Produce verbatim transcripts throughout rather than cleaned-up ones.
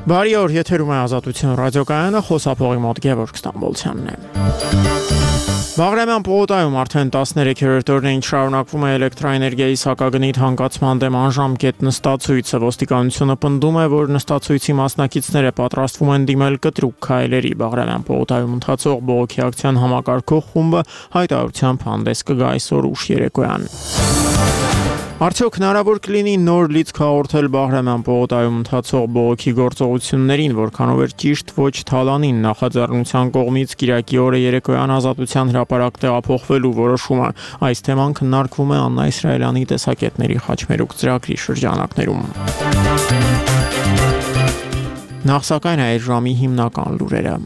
Բարի օր, եթերում է Ազատություն ռադիոկայանը, խոսափողի մոտ Գևորգ Ստամբոլցյանն է։ Բաղրամյան պողոտայում արդեն տասներեքերորդ օրն է ինչ շարունակվում է էլեկտրաէներգիայի սակագնի թանկացման դեմ անժամկետ նստածույցը։ Ոստիկանությունը պնդում է, որ նստածույցի մասնակիցները պատրաստվում են դիմել կտրուկ քայլերի։ Բաղրամյան պողոտայում ընթացող բողոքի ակցիան համակարգող խումբը հայտարարությամբ հանդես կգա այսօր ուշ երեկոյան։ Արդյոք հնարավոր կլինի նոր լիցք հաղորդել Բաղրամյան պողոտայում ընթացող բողոքի գործողություններին, որքանով էր ճիշտ ոչ թալանին նախաձեռնության կողմից կիրակի օրը երեկոյան Ազատության հրապարակ տեղափոխվելու որոշումը։ Այս թեման քննարկվում է Աննա Իսրայելյանի տեսակետների խաչմերուկ ծրագրի շրջանակներում։ Նախ սակայն այս ժամի հիմնական լուրերը։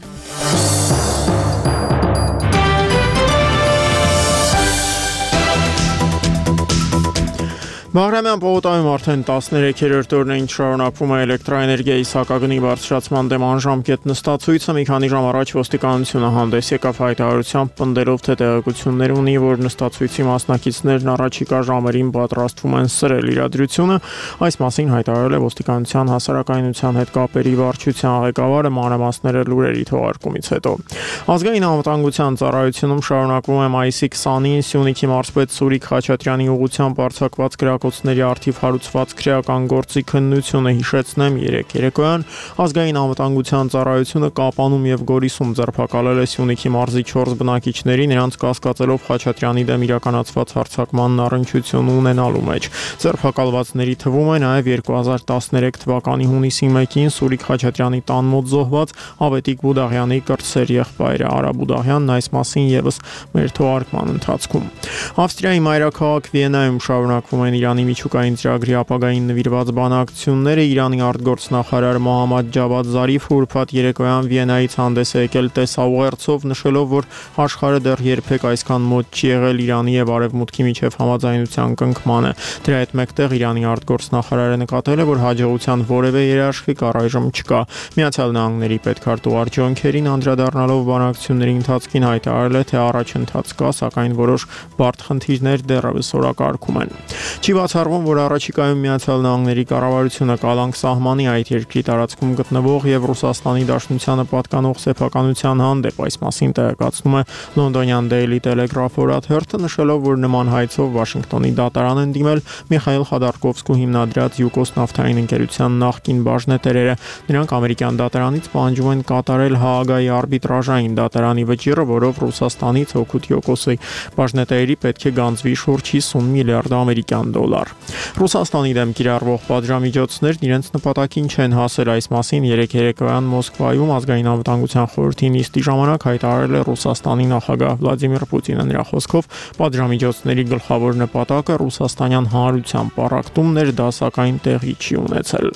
Բաղրամյան պողոտայում արդեն տասներեքերորդ օրն է ինչ շարունակվում է էլեկտրաէներգիայի սակագնի բարձրացման դեմ անժամկետ նստածույցը։ Մի քանի ժամ առաջ ոստիկանությունը հանդես եկավ հայտարարությամբ, պնդելով, թե տեղեկություններ ունի, որ նստածույցի մասնակիցներն առաջիկա ժամերին պատրաստվում են սրել իրադրությունը։ Այս մասին հայտարարել է ոստիկանության հասարակայնության հետ կապերի վարչության ղեկավարը մանրամասները լուրերի թողարկումից հետո։ Ազգային անվտանգության ծառայությունում շարունակվում է մայիսի քսանին Սյունիքի մարզպետ Սուրիկ Խաչատրյանի ուղղությամբ արձակված կրակոցների արդիվ հարուցված քրեական գործի քննությունը։ Հիշեցնեմ, երեք երեկոյան ազգային անվտանգության ծառայությունը Կապանում եւ Գորիսում ձերբակալել է Սյունիքի մարզի չորս բնակիչների, նրանց կասկածելով Խաչատրյանի դեմ իրականացված հարձակման առնչություն ունենալու մեջ։ Ձերբակալվածների թվում է նաեւ երկու հազար տասներեք թվականի հունիսի մեկին Սուրիկ Խաչատրյանի տան մոտ զոհված Ավետիք Բուդաղյանի կրտսեր եղբայրը Արա Բուդաղյանն, այս մասին եւս մեր թողարկման ընթացքում։ Ավստրիայի մայրաքաղաք Վիեննայում շարունակվում են Իրանի միջուկային ծրագրի ապագային նվիրված բանակցությունները։ Իրանի արտգործնախարար Մոհամմադ Ջավադ Զարիֆը ուրբաթ երեկոյան Վիեննայից հանդես է եկել տեսաուղերձով, նշելով, որ աշխարհը դեռ երբեք այսքան մոտ չի եղել Իրանի եւ Արևմուտքի միջև համաձայնության կնքմանը։ Դրա հետ մեկտեղ Իրանի արտգործնախարարը նկատել է, որ հաջողության որևէ երաշխիք առայժմ չկա։ Միացյալ Նահանգների պետքարտուղար Ջոն Քերին անդրադառնալով բանակցությունների ընթացքին հայտարարել է, թե առաջընթաց կա, սակայն որոշ բարդ խնդիրներ դեռևս օրակարգում են։ Չի բացառվում, որ առաջիկայում Միացյալ Նահանգների կառավարությունը կալանք սահմանի այդ երկրի տարածքում գտնվող եւ Ռուսաստանի Դաշնությանը պատկանող սեփականության հանդեպ։ Այս մասին տեղեկացնում է լոնդոնյան Daily Telegraph օրաթերթը, նշելով, որ նման հայցով Վաշինգտոնի դատարան են դիմել Միխայիլ Խադարկովսկու հիմնադրած Յուկոս նավթային ընկերության նախկին բաժնետերերը։ Նրանք ամերիկյան դատարանից պահանջում են կատարել Հաագայի արբիտրաժային դատարանի վճիռը, որով Ռուսաստանից օգուտ Յուկոսի բաժնետերերի պետք է գանձվի շուրջ հիսուն միլիարդ ամերիկյան դոլար։ Ռուսաստանի դեմ կիրառվող պատժամիջոցներն իրենց նպատակին չեն հասել։ Այս մասին երեք երեկոյան Մոսկվայում ազգային անվտանգության խորհրդի նիստի ժամանակ հայտարարել է Ռուսաստանի նախագահ Վլադիմիր Պուտինը։ Նրա խոսքով պատժամիջոցների գլխավոր նպատակը ռուսաստանյան հանրության պառակտումն էր, դա սակայն տեղի չի ունեցել։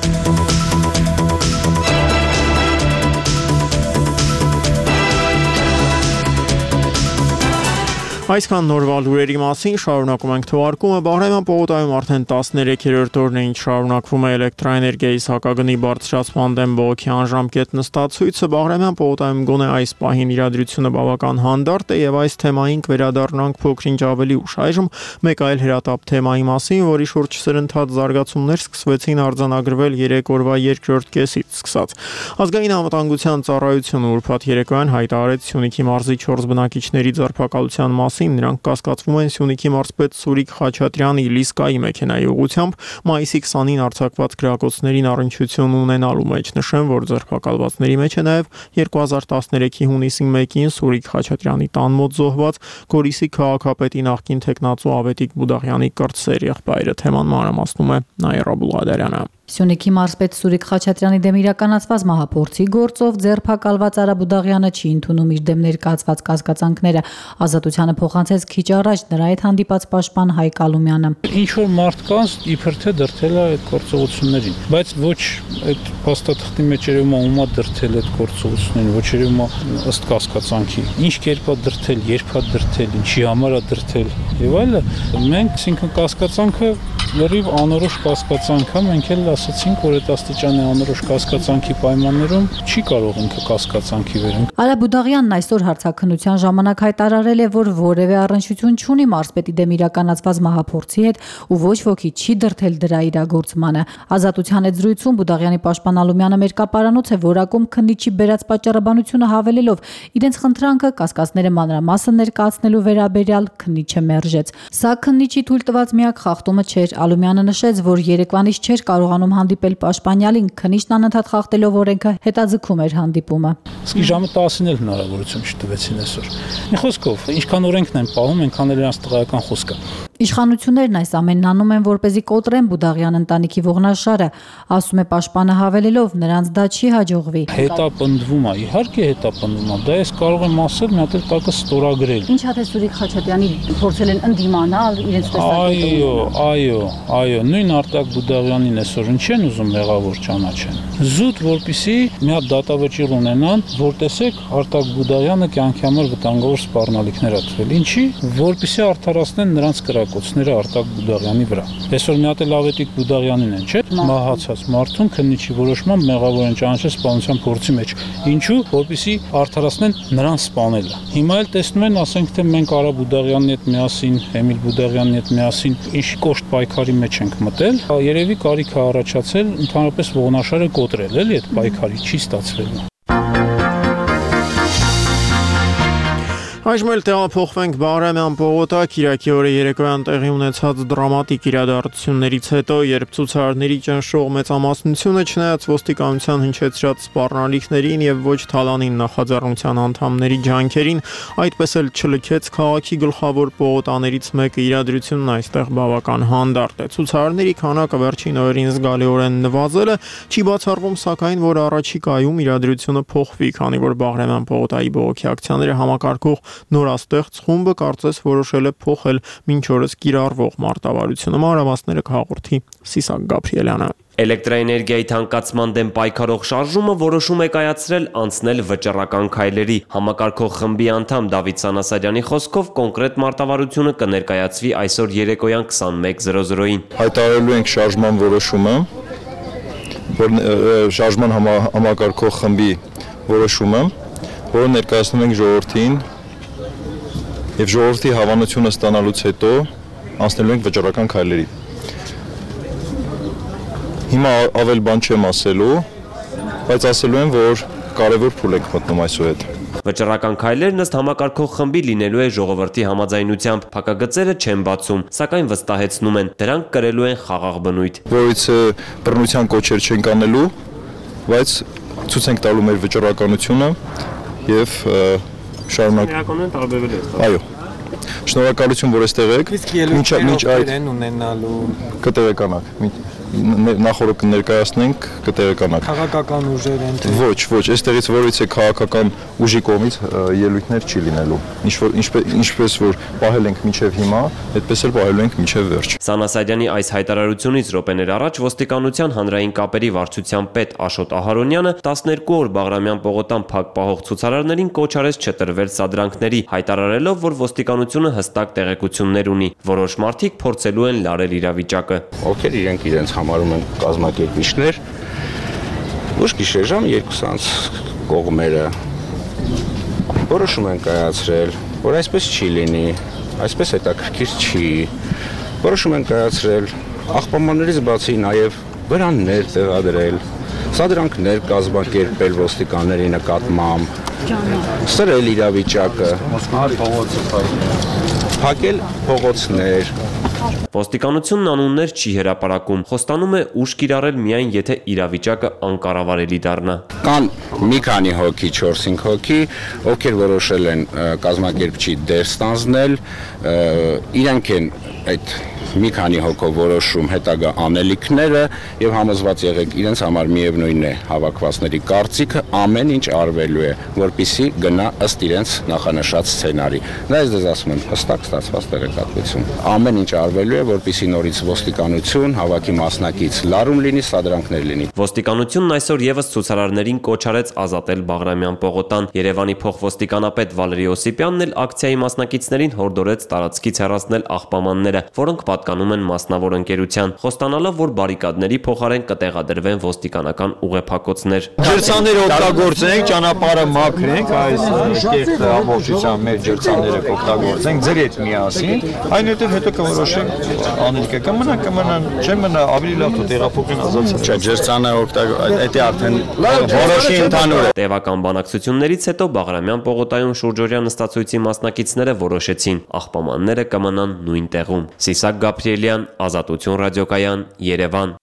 Այսքան նորվա լուրերի մասին շարունակում ենք թողարկումը։ Բաղրամյան պողոտայում արդեն տասներեքերորդ օրն է ինչ շարունակվում է էլեկտրաէներգիայի սակագնի բարձրացման դեմ բողոքի անժամկետ նստածույցը։ Բաղրամյան պողոտայում գոնե այս պահին իրադրությունը բավական հանդարտ է եւ այս թեմային կվերադառնանք փոքրինչ ավելի ուշ։ Այժմ մեկ այլ հրատապ թեմայի մասին, որի շուրջ սրընթաց զարգացումներ սկսվեցին արձանագրվել երեք օրվա երկրորդ կեսից սկսած։ Ազգային անվտանգության ծառայությունը ուրբաթ երեկոյան հայտարարեց Սյունիքի մարզի չորս բնակիչների ձերբակալության մասին։ Նրանք կասկածվում են Սյունիքի մարզպետ Սուրիկ Խաչատրյանի Լիսկայի մեքենայի ուղղությամբ մայիսի քսանին արձակված կրակոցներին առնչություն ունենալու մեջ։ Նշեմ, որ ձերբակալվածների մեջ է նաև երկու հազար տասներեքի հունիսի մեկին Սուրիկ Խաչատրյանի տան մոտ զոհված Գորիսի քաղաքապետի նախկին թեկնածու Ավետիք Բուդաղյանի կրտսեր եղբայրը։ Թեման մանրամասնում է Նաիրա Բուլղադարյանը։ Սյունիքի մարզպետ Սուրիկ Խաչատրյանի դեմ իրականացված մահափորձի գործով ձերբակալված Արա Բուդաղյանը չի ընդունում իր դեմ ներկայացված կասկածանքները։ Ազատությանը փոխանցեց քիչ առաջ նրա հետ հանդիպած պաշտպան Հայկ Ալումյանը։ Ինչ որ մարդկանց իբր թե դրթել է այդ գործողություններին, բայց ոչ այդ փաստաթղթի մեջ երևում է ումա դրթել այդ գործողություններին, ոչ երևում է ըստ կասկածանքի։ Ինչ կերպ է դրթել, երբ է դրթել, ինչի համար է դրթել եւ այլը։ Մենք, այսինքն կասկածանքը լրիվ անորոշ կասկածանք է, մենք էլ ասացինք, որ այդ աստիճանի անորոշ կասկածանքի պայմաններում չի կարող ինքը կասկածանքի վերենք։ Արա Բուդաղյանն այսօր հարցաքննության ժամանակ հայտարարել է, որ որևէ առնչություն չունի մարզպետի դեմ իրականացված մահափորձի հետ ու ոչ ոքի չի դրդել դրա իրագործմանը։ Ազատության հետ զրույցում Բուդաղյանի պաշտպան Ալումյանը մերկապարանոց է որակում քննիչի բերած պատճառաբանությունը հավելելով իրենց խնդրանքը կասկածները մանրամասն ներկայացնելու վերաբերյալ քննիչը մերժեց։ Սա քննիչի թույլ տված միակ խախտումը չէր։ Ալումյանը նշեց, որ երեկվանից չէր կարողանում հանդիպել պաշտպանյալին, քննիչն անընդհատ խախտելով օրենքը հետաձգում էր հանդիպումը։ Իսկ ժամը տասին էլ հնարավորություն չտվեցին այսօր։ Մի խոսքով, ինչքան օրենքն են պահում, այնքան էլ իրանց տղայական խոսքը։ Իշխանություններն այս ամենն անում են, որպեսզի կոտրեն Բուդաղյան ընտանիքի ողնաշարը, ասում է պաշտպանը հավելելով, նրանց դա չի հաջողվի։ Հետապնդվում է, իհարկե հետապնդվում է, դա ես կարող եմ ասել, մի հատ էլ տակը ստորագրել։ Ինչ հատ է Սուրիկ Խաչատրյանի փորձել են ընդդիմանալ իրենց տեսակետում։ Այո, այո, այո, նույն Արտակ Բուդաղյանին այսօր ինչ են ուզում մեղավոր ճանաչեն։ Զուտ որպեսի մի հատ դատավճիռ ունենան, որ տեսեք Արտակ Բուդաղյանը կյանքի համար վտանգավոր սպառնալիքներ ա տվել։ Ինչի, որպեսի արդարացնեն նրանց կրակոցները Արտակ Բուդաղյանի վրա։ Այսօր մի հատ էլ Ավետիք Բուդաղյանին են, չէ՞, մահացած մարդուն քննիչի որոշմամբ մեղավոր են ճանաչել սպանության փորձի մեջ։ Ինչու, որպեսի արդարացնեն նրան սպանելը։ Հիմա էլ տեսնում են, ասենք թե մենք Արա Բուդաղյանի հետ միասին, Էմիլ Բուդաղյանի հետ միասին ինչ կոշտ պայքարի մեջ ենք մտել, երևի կարիք է առաջացել ընդհանրապես ողնաշարը կոտրել, էլի այդ պայքարի չի ստացվել։ Այժմ էլ տեղափոխվենք Բաղրամյան պողոտա, Կիրակի օրը երեկոյան տեղի ունեցած դրամատիկ իրադարձություններից հետո, երբ ցուցարարների ճնշող մեծամասնությունը չնայած ոստիկանության հնչեցրած սպառնալիքներին եւ ոչ թալանին նախաձեռնության անդամների ջանքերին, այդպես էլ չլքեց քաղաքի գլխավոր պողոտաներից մեկը, իրադրությունն այստեղ բավական հանդարտ է։ Ցուցարարների քանակը վերջին օրերին զգալիորեն նվազել է, չի բացառվում սակայն, որ առաջիկայում իրադրությունը փոխվի, քանի որ Բաղրամյան պողոտայի բողոքի ակցիաները համակարգող նորաստեղծ խումբը կարծես որոշել է փոխել մինչ օրս կիրառվող մարտավարությունը։ Մանրամասները կհաղորդի Սիսակ Գաբրիելյանը։ Էլեկտրաէներգիայի թանկացման դեմ պայքարող շարժումը որոշում է կայացրել անցնել վճռական քայլերի։ Համակարգող խմբի անդամ Դավիթ Սանասարյանի խոսքով կոնկրետ մարտավարությունը կներկայացվի այսօր երեկոյան քսանմեկ զրո զրոին։ Հայտարարելու ենք շարժման որոշումը, որ շարժման համակարգող խմբի որոշումը, որը ներկայացնում ենք ժողովրդին եւ ժողովրդի հավանությունը ստանալուց հետո անցնելու ենք վճռական քայլերի։ Հիմա ավել բան չեմ ասելու, բայց ասելու եմ, որ կարևոր փուլ եք մտնում այսուհետ։ Վճռական քայլերն ըստ համակարգող խմբի լինելու է ժողովրդի համաձայնությամբ, փակագծերը չեն բացում, սակայն վստահեցնում են, դրանք կրելու են խաղաղ բնույթ։ Որից բռնության կոչեր չենք անելու, բայց ցույց ենք տալու մեր վճռականությունը եւ շարունակ Իրականում տարբերվել է։ Այո։ Շնորհակալություն, որ այստեղ եք։ Մինչ մինչ այդ ունենալու կտեղեկանաք։ Նախորդ կներկայացնենք կտեղեկանաք։ Քաղաքական ուժեր են թե Ոչ, ոչ, այստեղից որից է քաղաքական ուժի կողմից ելույթներ չի լինելու։ Ինչպես որ պահել ենք մինչև հիմա, այդպես էլ պահելու ենք մինչև վերջ։ Սանասարյանի այս հայտարարությունից րոպեներ առաջ ոստիկանության հանրային կապերի վարչության պետ Աշոտ Ահարոնյանը տասներկու օր Բաղրամյան պողոտան փակ պահող ցուցարարներին կոչ արեց չտրվել սադրանքների, հայտարարելով, որ ոստիկանությունը հստակ տեղեկություններ ունի։ Որոշ մարդիկ փորձելու են լարել իրավիճակը։ Ովքեր իրենք իրենց համարում են կազմակերպիչներ, ոչ գիշեր ժամ երկուսանց կողմերը որոշում են կայացրել, որ այսպես չի լինի, այսպես հետաքրքիր չի, որոշում են կայացրել աղբամաններից բացի նաև վրաններ տեղադրել, սադրանքներ կազմակերպել ոստիկանների նկատմամբ, սրել իրավիճակը, փակել փողոցներ։ Ոստիկանությունն անուններ չի հրապարակում, խոստանում է ուժ կիրառել միայն եթե իրավիճակը անկառավարելի դառնա։ Կան մի քանի հոգի, չորս-հինգ հոգի, ովքեր որոշել են կազմակերպչի դեր ստանձնել, իրենք են այդ մի քանի հոգով որոշում հետագա անելիքները եւ համոզված եղեք իրենց համար միևնույն է հավաքվածների կարծիքը ամեն ինչ արվելու է, որպիսի գնա ըստ իրենց նախանշած սցենարի։ Դա ես դες ասում եմ հստակ ստացված տեղեկատվություն։ Ամեն ինչ արվելու է, որպիսի նորից ոստիկանություն, հավաքի մասնակից լարում լինի, սադրանքներ լինի։ Ոստիկանությունն այսօր եւս ցուցարարներին կոչ արեց ազատել Բաղրամյան պողոտան։ Երևանի փոխոստիկանապետ Վալերի Օսիպյանն էլ ակցիայի մասնակիցներին հորդորեց տարածքից հեռացնել աղբամանները, որոնք պատկանում են մասնավոր ընկերության, խոստանալով, որ բարիկադների փոխարեն կտեղադրվեն ոստիկանական ուղեփակոցներ։ Ջրցանները օգտագործենք, ճանապարհը մաքրենք, այս կերտ ամբողջությամբ մեր ջրցանները կօգտագործենք ձեր հետ միասին, այնուհետև հետո կորոշենք անելիքը կմնա, կմնան, չէ մնա, ավելի լավ թե տեղափոխեն ազատություն։ Չէ, ջրցանը օգտագործել, դա արդեն որոշի ընդհանուր է։ Տևական բանակցություններից հետո Բաղրամյան պողոտայում շուրջօրյա նստածույցի մասնակիցները որոշեցին, աղբամանները կմնան նույն տեղում։ Սիսակ Գաբրիելյան, Ազատություն ռադիոկայան, Երևան։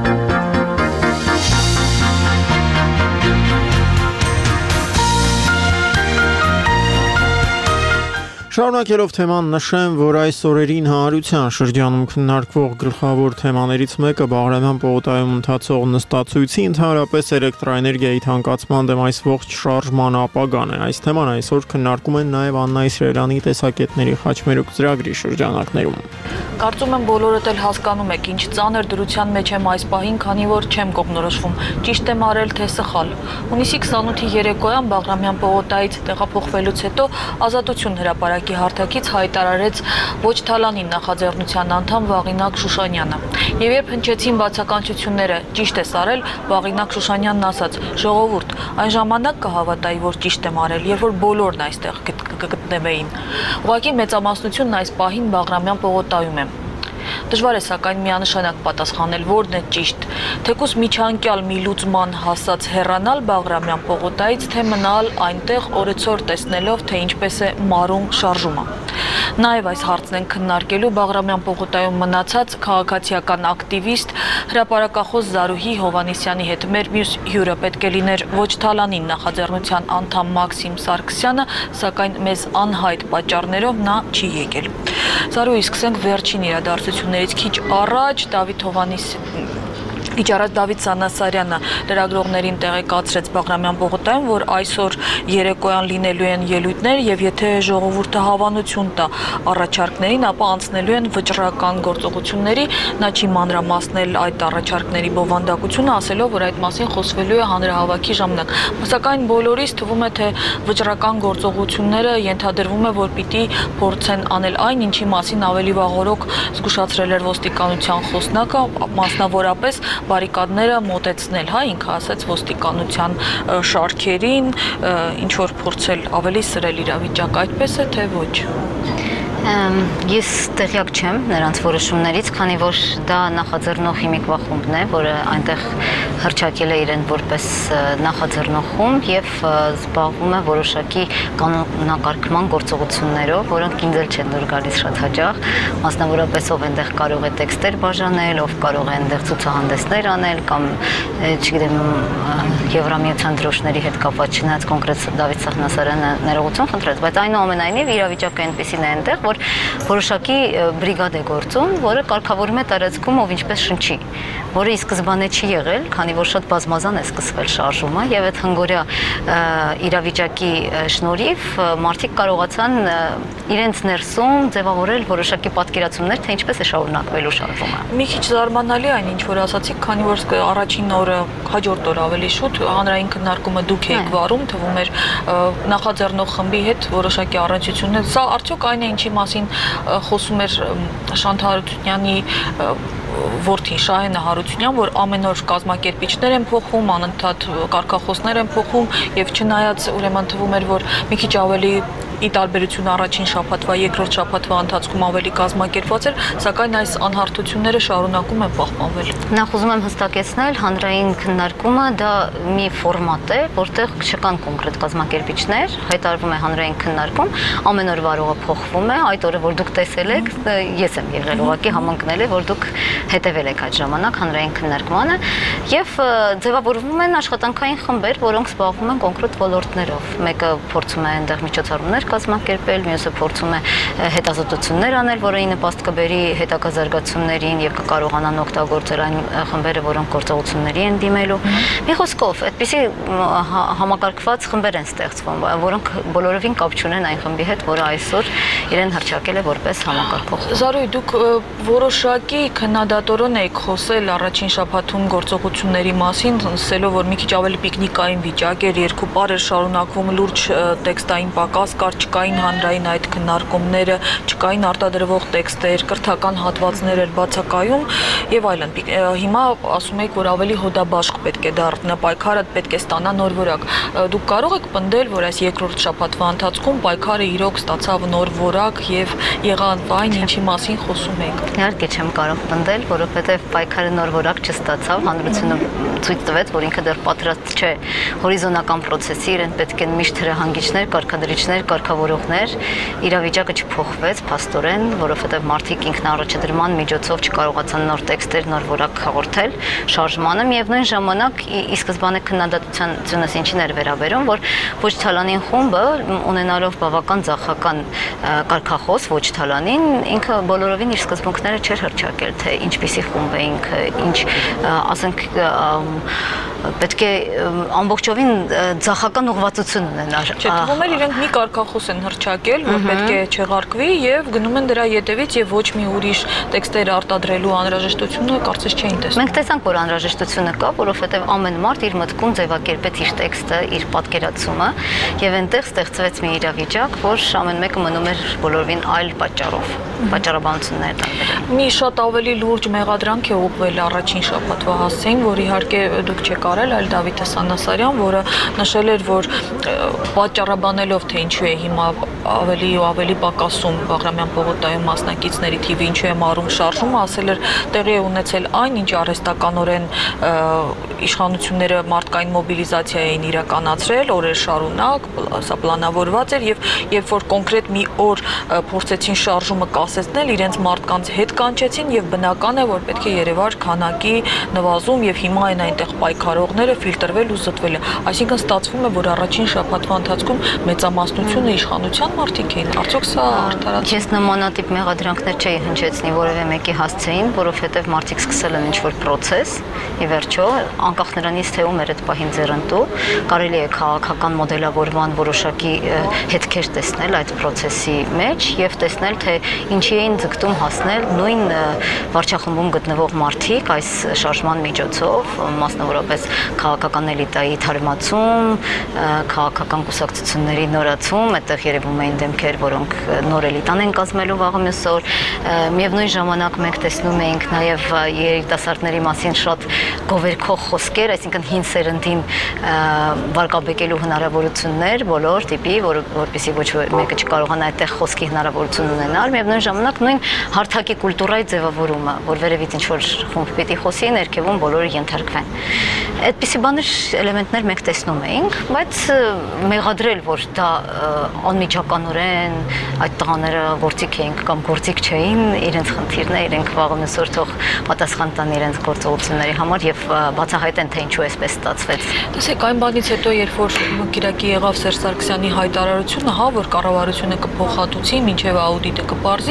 Շարունակելով թեման նշեմ, որ այս օրերին հանրության շրջանում քննարկվող գլխավոր թեմաներից մեկը Բաղրամյան պողոտայում ընթացող նստածույցի ընդհանրապես էլեկտրոէներգիայի թանկացման դեմ այս ողջ շարժման ապագան է։ Այս թեման այսօր քննարկում են նաև Աննա Իսրայելյանի տեսակետների խաչմերուկ ծրագրի շրջանակներում։ Կարծում եմ բոլորդ էլ հասկանում եք, ինչ ծանր դրության մեջ եմ այս պահին, քանի որ չեմ կողմնորոշվում, ճիշտ եմ արել թե սխալ։ Հունիսի քսանութի երեկոյան Բաղրամյան պողոտայից տեղափոխվելուց հետո Ազատություն հրապարակի հարթակից հայտարարեց Ոչ Թալանին նախաձեռնության անդամ Վաղինակ Շուշանյանը։ Եվ երբ հնչեցին բացականչությունները, ճիշտ ես արել, Վաղինակ Շուշանյանն ասաց. «Ժողովուրդ, այն ժամանակ կհավատայի, որ ճիշտ եմ արել, երբ որ բոլորն այստեղ կգտնվեին»։ Ուղղակի մեծամասնությունն այս պահին Բաղրամյան պողոտայում է։ Դժվար է սակայն միանշանակ պատասխանել, որն է ճիշտ, թեկուզ միջանկյալ մի լուծման հասած հեռանալ Բաղրամյան պողոտայից, թե մնալ այնտեղ օրեցօր տեսնելով, թե ինչպես է մարում շարժումը։ Նաև այս հարցն են քննարկելու Բաղրամյան պողոտայում մնացած քաղաքացիական ակտիվիստ, հրապարակախոս Զարուհի Հովհաննիսյանի հետ մեր մյուս հյուրը պետք է լիներ Ոչ Թալանին նախաձեռնության անդամ Մաքսիմ Սարգսյանը, սակայն մեզ անհայտ պատճառներով նա չի եկել։ Զարուհի, սկսենք վերջին իրադարձություններից քիչ առաջ Դավիթ Հովհաննիսյանը Քիչ առաջ Դավիթ Սանասարյանը լրագրողներին տեղեկացրեց Բաղրամյան պողոտայում, որ այսօր երեկոյան լինելու են ելույթներ եւ եթե ժողովուրդը հավանություն տա առաջարկներին, ապա անցնելու են վճռական գործողությունների, նա չի մանրամասնել այդ առաջարկների բովանդակությունը, ասելով, որ այդ մասին խոսվելու է հանրահավաքի ժամանակ։ Սակայն բոլորիս թվում է, թե վճռական գործողությունները ենթադրվում է, որ պիտի փորձեն անել այն, ինչի մասին ավելի վաղօրոք զգուշացրել էր ոստիկանության խոսնակը, մասնավորապես բարիկադները մոտեցնել, հա, ինքը ասաց ոստիկանության շարքերին, ինչ որ փորձել ավելի սրել իրավիճակը, այդպես է թե ոչ։ Ես տեղյակ չեմ նրանց որոշումներից, քանի որ դա նախաձեռնող հիմիկվա խումբն է, որը այնտեղ հռչակել է իրեն որպես նախաձեռնող խումբ եւ զբաղվում է որոշակի կանոնակարգման գործողություններով, որոնք ինձ էլ չեն դուր գալիս շատ հաճախ, մասնավորապես ով այնտեղ կարող է տեքստեր բաժանել, ով կարող է այնտեղ ցուցահանդեսներ անել կամ չգիտեմ Եվրամիության դրոշների հետ կապված չնայած կոնկրետ Դավիթ Սանասարյանը ներողություն խնդրեց, բայց այնուամենայնիվ իրավիճակը այնպեսին է այնտեղ, որ որոշակի բրիգադ է գործում, որը կարգավորում է տարածքում ով ինչպես շնչի, որը ի սկզբանե չի եղել, քանի որ շատ բազմազան է սկսվել շարժումը եւ այդ հնգորյա իրավիճակի շնորհիվ մարդիկ կարողացան իրենց ներսում ձևավորել որոշակի պատկերացումներ, թե ինչպես է շարունակվելու շարժումը։ Մի քիչ զարմանալի այն, ինչ որ ասացիք, քանի որ առաջին օրը, հաջորդ օրը ավելի շուտ հանրային քննարկումը դուք եք վարում, թվում էր նախաձեռնող խմբի հետ որոշակի առնչություններ։ Սա արդյոք այն է, ինչի մասին խոսում էր Շանթ Հարությունյանի որդին Շահենը Հարությունյան, որ ամեն օր կազմակերպիչներ են փոխում, անընդհատ կարգախոսներ են փոխում եւ չնայած ուրեմն թվում էր, որ մի քիչ ավելի ի տարբերություն առաջին շաբաթվա, երկրորդ շաբաթվա ընթացքում ավելի կազմակերպված էր, սակայն այս անհարթությունները շարունակում են պահպանվել։ Նախ ուզում եմ հստակեցնել, հանրային քննարկումը դա մի ֆորմատ է, որտեղ չկան կոնկրետ կազմակերպիչներ, հայտարարվում է հանրային քննարկում, ամեն օր վարողը փոխվում է, այդ օրը որ դուք տեսել եք, ես եմ եղել, ուղղակի համընկնել է, որ դուք հետևել եք այդ ժամանակ հանրային քննարկմանը եւ ձևավորվում են աշխատանքային խմբեր, որոնք զբաղվում են կոնկրետ ոլորտներով։ Մեկը փորձում է այնտեղ միջոցառումներ կազմակերպել, մյուսը փորձում է հետազոտություններ անել, որը ի նպաստ կբերի հետագա զարգացումներին եւ կկարողանան օգտագործել այն խմբերը, որոնք գործողությունների են դիմելու։ Մի խոսքով, այդպիսի համակարգված խմբեր են ստեղծվում, որոնք բոլորովին կապ չունեն այն խմբի հետ, որը այսօր իրեն հռչակել է որպես համակարգող։ Զարուհի, դուք որոշակի քննադատորեն եք խոսել առաջին շաբաթում գործողությունների մասին, ասելով, որ մի քիչ ավելի պիկնիկային վիճակ էր, երկու պար էր շարունակվում, լուրջ տեքստային պակաս կար, չկային հանրային այդ քննարկումները, չկային արտադրվող տեքստեր, կրթական հատվածներ էր բացակայում եւ այլն։ Հիմա ասում եք, որ ավելի հոդաբաշխ պետք է դառնա, պայքարը պետք է ստանա նոր որակ։ Դուք կարող եք պնդել, որ այս երկրորդ շաբաթվա ընթացքում պայքարը իրոք ստացավ նոր որակ եւ եղավ այն, ինչի մասին խոսում եք։ Իհարկե չեմ կարող պնդել, որովհետեւ պայքարը նոր որակ չստացավ, հանրությունը ցույց տվեց, որ ինքը դեռ պատրաստ չէ հորիզոնական process-ի, իրեն պետք են միշտ հրահանգիչներ, կարգադրիչներ, կարգավորողներ, իրավիճակը չփոխվեց փաստորեն, որովհետեւ մարդիկ ինքնաառաջադրման միջոցով չկարողացան նոր տեքստեր, նոր որակ հաղորդել շարժմանը, միևնույն ժամանակ ի սկզբանե քննադատությունս ինչին էր վերաբերում, որ ոչ Թալանին խումբը ունենալով բավական ձախական կարգախոս ոչ Թալանին, ինքը բոլորովին իր սկզբունքները չէր հռչակել, թե ինչպիսի խումբ է ինքը, ինչ ասենք պետք է ամբողջովին ձախական ուղղվածություն ունենար։ Չէ, թվում էր իրենք մի կարգախոս են հռչակել, որ պետք է չեղարկվի եւ գնում են դրա ետևից եւ ոչ մի ուրիշ տեքստեր արտադրելու անհրաժեշտությունը կարծես չէին տեսնում։ Մենք տեսանք, որ անհրաժեշտությունը կա, որովհետեւ ամեն մարդ իր մտքում ձևակերպեց իր տեքստը, իր պատկերացումը եւ այնտեղ ստեղծվեց մի իրավիճակ, որ ամեն մեկը մնում էր բոլորովին այլ պատճառով, պատճառաբանություններ տարբեր։ Մի շատ ավելի լուրջ մեղադրանք է ուղղվել առաջին շաբաթվա հասցեին, որ իհարկե դուք չեք արել, այլ Դավիթ Սանասարյան, որը նշել էր, որ պատճառաբանելով թե ինչու է հիմա ավելի ու ավելի պակասում Բաղրամյան պողոտայում մասնակիցների թիվը, ինչու է մարում շարժումը, ասել էր տեղի է ունեցել այն, ինչ արհեստականորեն իշխանությունները մարդկային մոբիլիզացիա էին իրականացրել օրեր շարունակ, սա պլանավորված էր եւ երբ որ կոնկրետ մի օր փորձեցին շարժումը կասեցնել, իրենց մարդկանց հետ կանչեցին եւ բնական է, որ պետք է երևար քանակի նվազում եւ հիմա այն այնտեղ պայքարողները ֆիլտրվել ու զտվել է։ Այսինքն ստացվում է, որ առաջին շաբաթվա ընթացքում մեծամասնությունը իշխանության մարդիկ էին։ Արդյոք սա արդարացի։ Ես նմանատիպ մեղադրանքներ չէի հնչեցնի որևէ մեկի հասցեին, որովհետեւ մարդիկ սկսել են ինչ-որ process, ի վերջո, անկախ նրանից թե ում էր այդ պահին ձեռնտու, կարելի է քաղաքական մոդելավորման որոշակի հետքեր տեսնել այդ process-ի մեջ եւ տեսնել, թե ինչի էին ձգտում հասնել նույն վարչախմբում գտնվող մարդիկ այս շարժման միջոցով, մասնավորապես քաղաքական էլիտայի թարմացում, քաղաքական կուսակցությունների նորացում, այդտեղ երևում էին դեմքեր, որոնք նոր էլիտան են կազմելու վաղը մյուս օր։ Միևնույն ժամանակ մենք տեսնում էինք նաև երիտասարդների մասին շատ գովերքող խոսքեր, այսինքն հին սերնդին վարկաբեկելու հնարավորություններ բոլոր տիպի, որ որպեսզի ոչ մեկը չկարողանա այդտեղ խոսքի հնարավորություն ունենալ, միևնույն ժամանակ նույն հարթակի կուլտուրայի ձևավորումը, որ վերևից ինչ որ խումբ պիտի խոսի, ներքևում բոլորը ենթարկվեն։ Այդպիսի բաներ էլեմենտներ մենք տեսնում էինք, բայց մեղադրել, որ դա անմիջականորեն այդ տղաները գործիք էին կամ գործիք չէին, իրենց խնդիրն է, իրենք վաղը մյուս օր թող պատասխան տան իրենց գործողությունների համար եւ բացահայտեն, թե ինչու էսպես ստացվեց։ Տեսեք, այն բանից հետո, երբ որ Կիրակի եղավ Սերժ Սարգսյանի հայտարարությունը, հա, որ կառավարությունը կփոխհատուցի, մինչեւ աուդիտը կպարզի,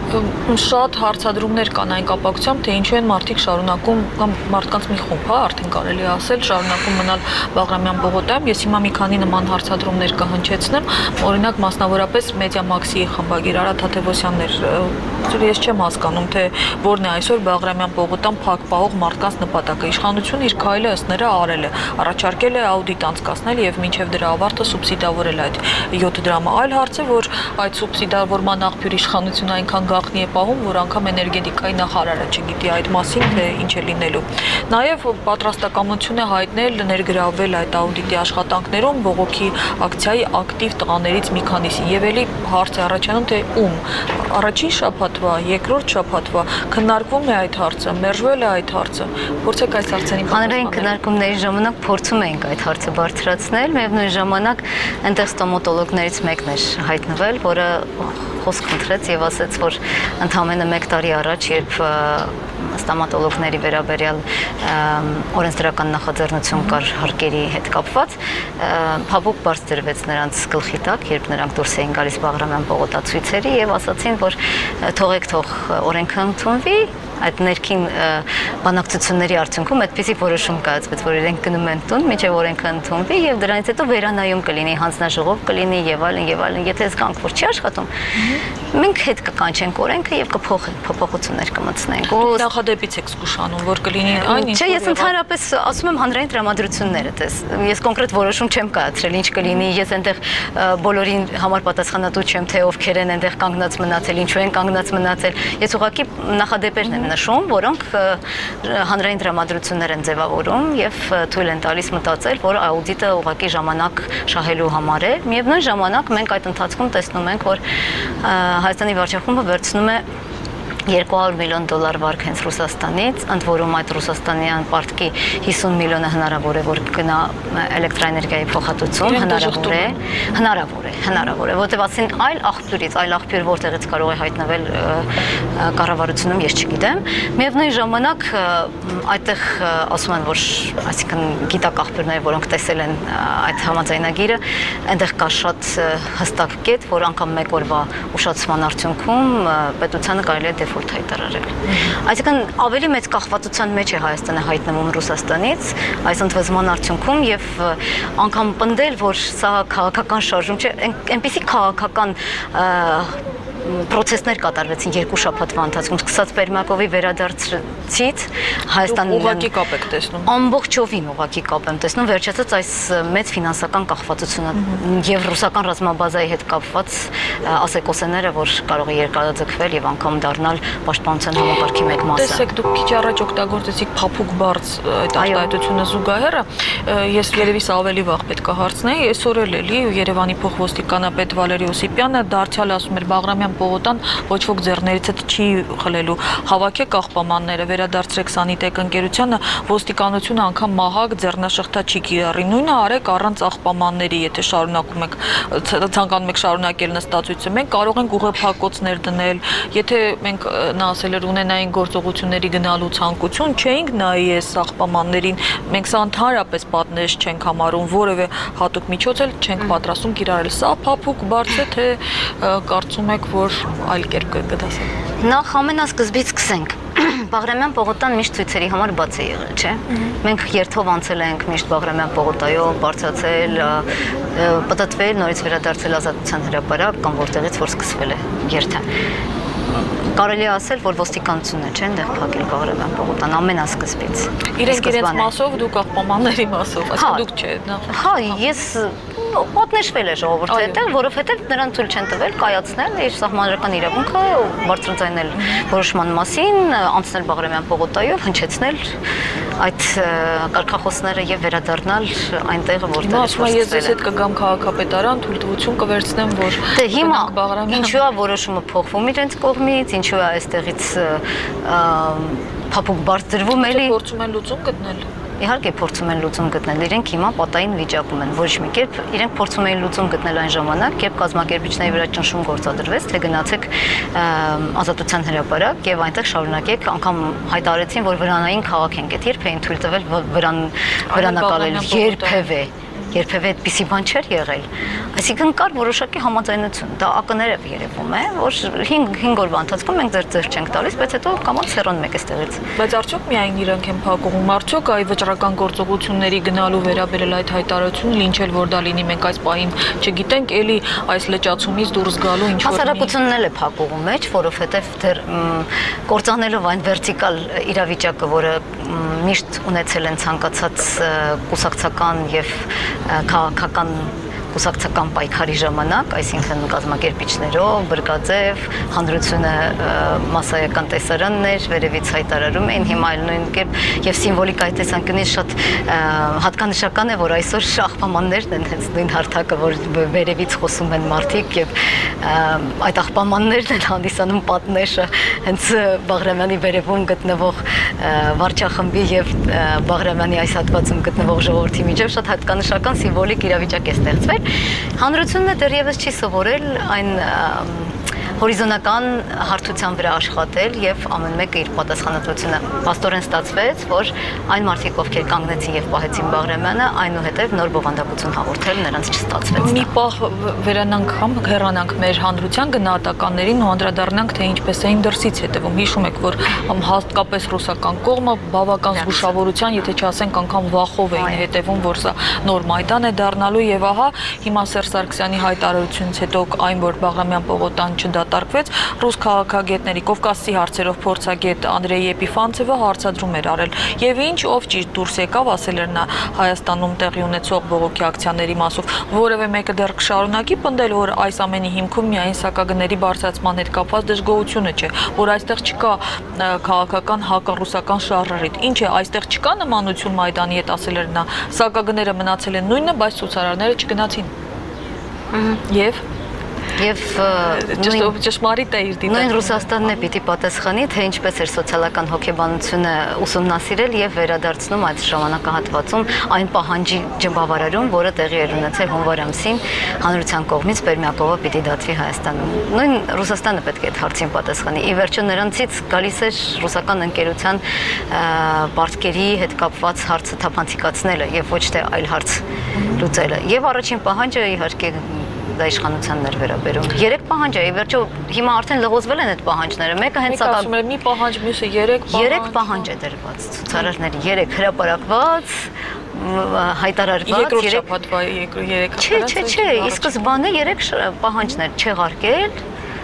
շատ հարցադրումներ կան այն կապակցությամբ, թե ինչու են մարդիկ շարունակում կամ մարդկանց մի խումբ, հա, արդեն կարելի է ասել, շարունակում մնալ Բաղրամյան պողոտայում։ Ես հիմա մի քանի նման հարցադրումներ կհնչեցնեմ, օրինակ մասնավորապես Մեդիամաքսի խմբագիր Արա Թադևոսյանն էր, ես չեմ հասկանում, թե որն է այսօր Բաղրամյան պողոտան փակ պահող մարդկանց նպատակը։ Իշխանությունը իր քայլը ըստ նրա արել է, առաջարկել է աուդիտ անցկացնել եւ մինչեւ դրա ավարտը սուբսիդավորել այդ յոթ դրամը։ Այլ հարց է, որ այդ սուբսիդավորման աղբյուր իշխանությունը այնքան գաղտնի է պահում, որ անգամ էներգետիկայի նախարարը չգիտի այդ մասին, թե ինչ է լինելու։ Նաեւ պատրաստակամություն է հայտնել ներգրավվել այդ աուդիտի աշխատանքներում բողոքի ակցիայի ակտիվ տղաներից մի քանիսին։ Եվ էլի հարց է առաջանում, թե ում առաջին շաբաթվա, երկրորդ շաբաթվա քննարկվում է այդ հարցը, մերժվել է այդ հարցը։ Փորձեք այս հարցերին հանրային քննարկումների ժամանակ փորձում էինք այդ հարցը բարձրացնել, միևնույն ժամանակ այնտեղ ստոմատոլոգներից մեկն էր հայտնվել, որը խոսք խնդրեց եւ ասաց, որ ընդամենը մեկ տարի առաջ, երբ ստամատոլոգների վերաբերյալ օրենսդրական նախաձեռնություն կար հարկերի հետ կապված, փափուկ բարձ դրվեց նրանց գլխի տակ, երբ նրանք դուրս էին գալիս Բաղրամյան պողոտացույցերի եւ ասացին, որ թողեք թող օրենքը ընդունվի, այդ ներքին բանակցությունների արդյունքում այդպիսի որոշում կայացվեց, որ իրենք գնում են տուն, մինչև օրենքը ընդունվի եւ դրանից հետո վերանայում կլինի, հանձնաժողով կլինի եւ այլն եւ այլն, եթե զգանք, որ չի աշխատում, մենք հետ կկանչենք օրենքը եւ կփոխենք, փոփոխություններ կմտցնենք։ Նախադեպից եք զգուշանում, որ կլինի այն ինչ։ Չէ, ես ընդհանրապես ասում եմ հանրային տրամադրությունները, տես։ Ես կոնկրետ որոշում չեմ կայացրել, ինչ կլինի, ես այնտեղ բոլորին համար պատասխանատու չեմ, թե ովքեր են այնտեղ կանգնած մնացել, ինչու են կանգնած մնացել։ Ես ուղղակի նախադեպերն եմ նշում, որոնք հանրային տրամադրություններ են ձևավորում եւ թույլ են տալիս մտածել, որ աուդիտը ուղղակի ժամանակ շահելու համար է։ Միևնույն ժամանակ մենք այդ ընթացքում տեսնում ենք, որ Հայաստանի վարչախումբը վերցնում է երկու հարյուր միլիոն դոլար վարկ հենց Ռուսաստանից, ընդ որում այդ ռուսաստանյան պարտքի հիսուն միլիոնը հնարավոր է, որ գնա էլեկտրաէներգիայի փոխհատուցում, հնարավոր է, հնարավոր է, հնարավոր է, որտեղ ասին այլ աղբյուրից, այլ աղբյուր որտեղից կարող է հայտնվել կառավարությունում, ես չգիտեմ։ Միևնույն ժամանակ այդտեղ ասում են, որ այսինքն գիտակ աղբյուրները, որոնք տեսել են այդ համաձայնագիրը, այնտեղ կա շատ հստակ կետ, որ անգամ մեկ օրվա ուշացման արդյունքում պետությանը կարելի է դեֆոլտ հայտարարել։ Այսինքն ավելի մեծ կախվածության մեջ է Հայաստանը հայտնվում Ռուսաստանից այս ընդվզման արդյունքում եւ անգամ պնդել, որ սա քաղաքական շարժում չէ, այնպիսի քաղաքական պրոցեսներ կատարվեցին երկու շաբաթվա ընթացքում, սկսած Պերմակովի վերադարձից Հայաստանին ուղղակի կապ եք տեսնում։ Ամբողջովին ուղղակի կապ եմ տեսնում, վերջացած այս մեծ ֆինանսական կախվածությունը եւ ռուսական ռազմաբազայի հետ կապված ասեկոսեները, որ կարող է երկարաձգվել եւ անգամ դառնալ պաշտպանության համակարգի մեկ մասը։ Տեսեք, դուք քիչ առաջ օգտագործեցիք փափուկ բարձ այդ արտահայտությունը զուգահեռը, ես երևի սա ավելի վաղ պետք է հարցնեի, այսօր էլ էլի Երևանի փոխոստիկանապետ Վալերի Օսիպյանը դարձյալ ասում էր Բաղրամյան Պողոտան ոչ ոք ձեռներից չի խլելու, հավաքեք աղբամանները, վերադարձրեք սանիտեկ ընկերությանը, ոստիկանությունը անգամ մահակ ձեռնաշղթա չի կիրառի, նույնը արեք առանց աղբամանների, եթե շարունակում եք, ցանկանում եք շարունակել նստածույցը, մենք կարող ենք ուղեփակոցներ դնել, եթե մենք նա ասել էր ունենային գործողությունների գնալու ցանկություն, չէինք նայի այս աղբամաններին, մենք սա ընդհանրապես պատնեշ չենք համարում, որևէ հատուկ միջոց էլ չենք պատրաստում կիրառել, սա փափուկ բարձ է, թե կարծում եք, որ այլ կերպ կդասեք։ Նախ ամենասկզբից սկսենք։ Բաղրամյան պողոտան միշտ ցույցերի համար բաց է եղել, չէ՞։ Մենք երթով անցել ենք միշտ Բաղրամյան պողոտայով, բարձրացել, պտտվել, նորից վերադարձել Ազատության հրապարակ կամ որտեղից որ սկսվել է երթը։ Կարելի է ասել, որ ոստիկանությունն է, չէ՞, այնտեղ փակել Բաղրամյան պողոտան ամենասկզբից։ Իրենք իրենց մասով, դուք աղբամանների մասով, այսինքն դուք չէ։ Հա, ես պատնեշվել է ժողովուրդը հետել, որովհետև նրան թույլ չեն տվել կայացնել իր սահմանադրական իրավունքը, բարձրաձայնել որոշման մասին, անցնել Բաղրամյան պողոտայով, հնչեցնել այդ կարգախոսները եւ վերադառնալ այնտեղ, որտեղից որ ես ես հետ կգամ քաղաքապետարան, թույլտվություն կվերցնեմ, որ դե հիմա ինչու է որոշումը փոխվում իրենց կողմից, ինչու է այստեղից փափուկ բարձ դրվում էլի, փորձում են լուծում գտնել։ Իհարկե փորձում են լուծում գտնել, իրենք հիմա պատային վիճակում են, ոչ մի կերպ իրենք փորձում էին լուծում գտնել այն ժամանակ, երբ կազմակերպիչների վրա ճնշում գործադրվեց, թե գնացեք Ազատության հրապարակ եւ այնտեղ շարունակեք, անգամ հայտարարեցին, որ վրանային քաղաք են գտել, երբ էին թույլ տվել վրան վրանակալել, երբևէ երբևէ այդպիսի բան չէր եղել։ Այսինքն կար որոշակի համաձայնություն, դա ակներև երևում է, որ հինգ օրվա ընթացքում մենք ձեր ձեռք չենք տալիս, բայց հետո կամաց հեռանում եք այստեղից։ Բայց արդյոք միայն իրենք են փակուղում, արդյոք այ վճռական գործողությունների գնալու վերաբերել այդ հայտարարությունը, ինչ էլ որ դա լինի, մենք այս պահին չգիտենք, էլի այս լճացումից դուրս գալու ինչ որ հասարակությունն էլ է փակուղու մեջ, որովհետև դեռ կործանելով այն վերտիկալ իրավիճակը, որը միշտ ունեցել են ցանկացած կուսակցական եւ քաղաքական կուսակցական պայքարի ժամանակ, այսինքն կազմակերպիչներով, բրգաձև, հանրությունը մասսայական տեսարաններ, վերևից հայտարարում էին, հիմա այլ նույն կերպ եւ սիմվոլիկ այդ տեսանկյունից շատ հատկանշական է, որ այսօր աղբամաններն են հենց նույն հարթակը, որ վերևից խոսում են մարդիկ եւ այդ աղբամաններն են հանդիսանում պատնեշը հենց Բաղրամյանի վերևում գտնվող վարչախմբի եւ Բաղրամյանի այս հատվածում գտնվող ժողովրդի միջև շատ հատկանշական սիմվոլիկ իրավիճակ է ստեղծվել։ Հանրությունն դեռևս չի սովորել այն հորիզոնական հարթության վրա աշխատել եւ ամեն մեկը իր պատասխանատվությունը աստորեն ստացվեց, որ այն մարդիկ, ովքեր կանգնեցին եւ պահեցին Բաղրամյանը, այնուհետեւ նոր բովանդակություն հաղորդել նրանց չստացվեց։ Մի պահ վերանանք համ հեռանանք մեր հանրության գնահատականներին ու անդրադառնանք, թե ինչպես էին դրսից հետևում։ Հիշում եք, որ հատկապես ռուսական կողմը բավական զգուշավորության, եթե չասենք անգամ վախով էին հետևում, որ սա նոր Մայդան է դառնալու եւ ահա հիմա Սերժ Սարգսյանի հայտարարությունից հետո այն, որ Բաղրամյան պողոտան չդատարկվեց, ռուս քաղաքագետների Կովկասի հարցերով փորձագետ Անդրեյ Էպիֆանցևը հարցադրում էր արել եւ ինչ ով ճիշտ դուրս եկավ, ասել էր նա Հայաստանում տեղի ունեցող բողոքի ակցիաների մասով, որևէ մեկը դեռ կշարունակի պնդել, որ այս ամենի հիմքում միայն սակագների բարձրացման հետ կապված դժգոհությունը չէ, որ այստեղ չկա քաղաքական հակառուսական շարժարիտ։ Ինչ է, այստեղ չկա նմանություն Մայդանի հետ, ասել էր նա, սակագները մնացել են նույնը, բայց ցուցարարները չգնացին։ Եվ Եվ ճշմարիտ է իր դիտարկումը։ Նույն Ռուսաստանն է պիտի պատասխանի, թե ինչպես էր սոցիալական հոգեբանությունը ուսումնասիրել եւ վերադարձնում այդ ժամանակահատվածում այն պահանջի ջբավարարում, որը տեղի էր ունեցել հունվար ամսին հանրության կողմից Պերմյակովը պիտի դատվի Հայաստանում։ Նույն Ռուսաստանը պետք է այդ հարցին պատասխանի։ Ի վերջո նրանցից գալիս էր ռուսական ընկերության պարտքերի հետ կապված հարցը թափանցիկացնելը եւ ոչ թե այլ հարց լուծելը։ Եվ առաջին պահանջը իհարկե դա իշխանությանն էր վերաբերում։ Երեք պահանջ է, ի վերջո հիմա արդեն լղոզվել են այդ պահանջները։ Մեկը հենց ասում եմ մի պահանջ, մյուսը երեք պահանջ։ Երեք պահանջ է դրված ցուցարարների, երեք հրապարակված, հայտարարված, երեք երեք Չէ, չէ, չէ, ի սկզբանե երեք պահանջներ չեղարկել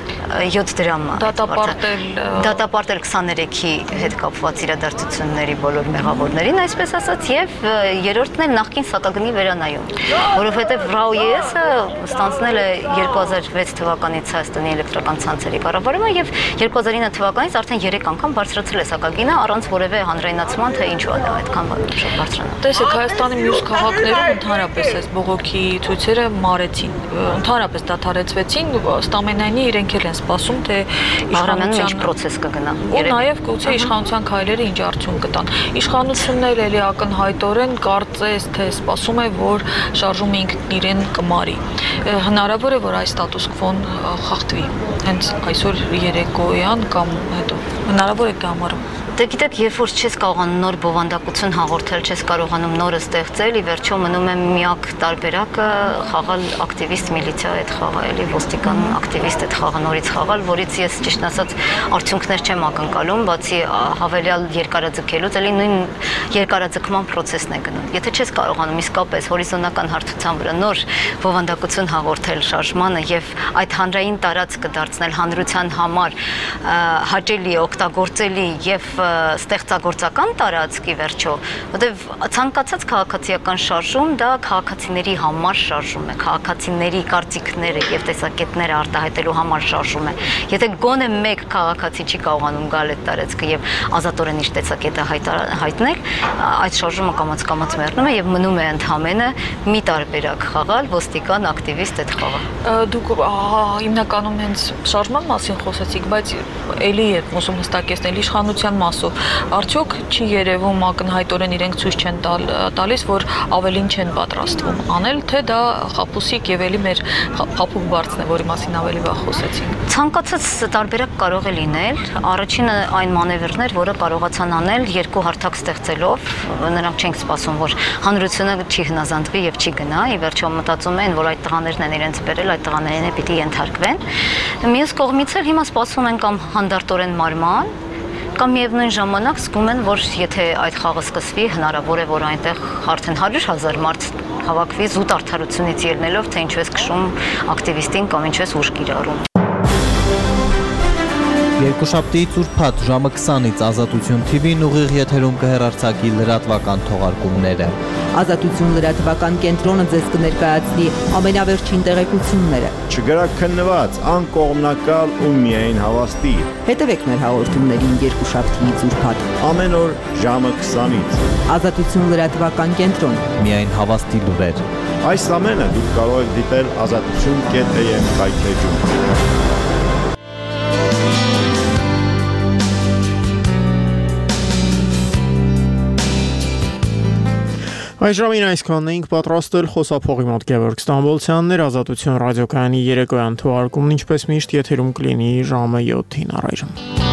յոթ դրամը դատապարտել դատապարտել քսաներեքի հետ կապված իրադարձությունների բոլոր մեղավորներին, այսպես ասած, եւ երրորդն էլ նախկին սակագնի վերանայում, որովհետեւ ՌԱՕ-ը ստանձնել է երկու հազար վեց թվականից Հայաստանի էլեկտրական ցանցերի կառավարումը եւ երկու հազար ինը թվականից արդեն երեք անգամ բարձրացրել է սակագինը առանց որևէ հանրայնացման, թե ինչու է այդքան բարձրանա։ Տեսեք, Հայաստանի մյուս քաղաքներում ընդհանրապես այս բողոքի ցույցերը մարեցին, ընդհանրապես դադարեցվեցին, ըստ ամենայնի իրենք են սպասում, թե իշխանության ինչ պրոցես կգնա։ Ու նաև գուցե իշխանության քայլերը ինչ արդյունք կտան։ Իշխանությունն էլ էլի ակնհայտորեն կարծես թե սպասում է, որ շարժումը ինքն իրեն կմարի։ Հնարավոր է, որ այս ստատուս քվոն խախտվի հենց այսօր երեկոյան կամ հետո։ Հնարավոր է դա համարում։ Դե գիտեք, երբ որ չես կարողանում նոր բովանդակություն հաղորդել, չես կարողանում նորը ստեղծել, ի վերջո մնում է միակ տարբերակը խաղալ ակտիվիստ միլիցիա հետ խաղալ, էլի ոստիկան ակտիվիստ հետ խաղալ, նորից խաղալ, որից ես ճիշտ ասած արդյունքներ չեմ ակնկալում, բացի հավելյալ երկարաձգելուց, էլի նույն երկարաձգման process-ն է գնում։ Եթե չես կարողանում իսկապես հորիզոնական հարթության վրա նոր բովանդակություն հաղորդել շարժմանը եւ այդ հանրային տարածքը դարձնել հանրության համար հաճելի, օգտագործելի եւ ստեղծագործական տարածքի վերջո, որտեվ ցանկացած քաղաքացիական շարժում դա քաղաքացիների համար շարժում է, քաղաքացիների կարծիքները եւ տեսակետները արտահայտելու համար շարժում է։ Եթե գոնե մեկ քաղաքացի չի կարողանում գալ այդ տարածքը եւ ազատորեն իր տեսակետը հայտնել, այդ շարժումը կամաց-կամաց մեռնում է եւ մնում է ընդհանրապես մի տարբերակ խաղալ, ոստիկան, ակտիվիստ այդ խաղը։ Դուք հիմնականում հենց շարժման մասին խոսեցիք, բայց էլի եք ուսում հստակեցնել իշխանության մասով, արդյոք չի երևում ակնհայտորեն իրենք ցույց չեն տալիս, որ ավելին չեն պատրաստվում անել, թե դա խապուսիկ եւ էլի մեր խապուկ բարձն է, որի մասին ավելի վաղ խոսեցինք։ Ցանկացած տարբերակ կարող է լինել, առաջինը այն մանևրներ, որը կարողացան անել երկու հարթակ ստեղծելով, նրանք չեն սպասում, որ հանրությունը չի հնազանդվի եւ չի գնա, ի վերջո մտածում են, որ այդ տղաներն են իրենց բերել, այդ տղաներն է պիտի ենթարկվեն։ Մյուս կողմից էլ հիմա սպասում են կամ հանդարտորեն մարման, կամ միևնույն ժամանակ զգում են, որ եթե այդ խաղը սկսվի, հնարավոր է, որ այնտեղ արդեն հարյուր հազար մարդ հավաքվի զուտ արդարությունից ելնելով, թե ինչու է քշում ակտիվիստին կամ ինչու է ուժ կիրառում։ Երկուշաբթիից ուրբաթ ժամը քսանից Ազատություն թի վին ուղիղ եթերում կհեռարձակի լրատվական թողարկումները։ Ազատություն լրատվական կենտրոնը ձեզ կներկայացնի ամենավերջին տեղեկությունները։ Չգրաքննված, անկողմնակալ ու միայն հավաստի։ Հետևեք մեր հաղորդումներին երկուշաբթիից ուրբաթ ամեն օր ժամը քսանից։ Ազատություն լրատվական կենտրոն։ Միայն հավաստի լուրեր։ Այս ամենը դուք կարող եք դիտել ազատություն կետ էյ էմ հայթեջում։ Այժմին այսքանն էինք պատրաստել խոսափողի մոտ Գևորգ Ստամբոլցյաններ Ազատություն ռադիոկայանի երեկոյան թողարկումն ինչպես միշտ եթերում կլինի ժամը յոթին առայժմ։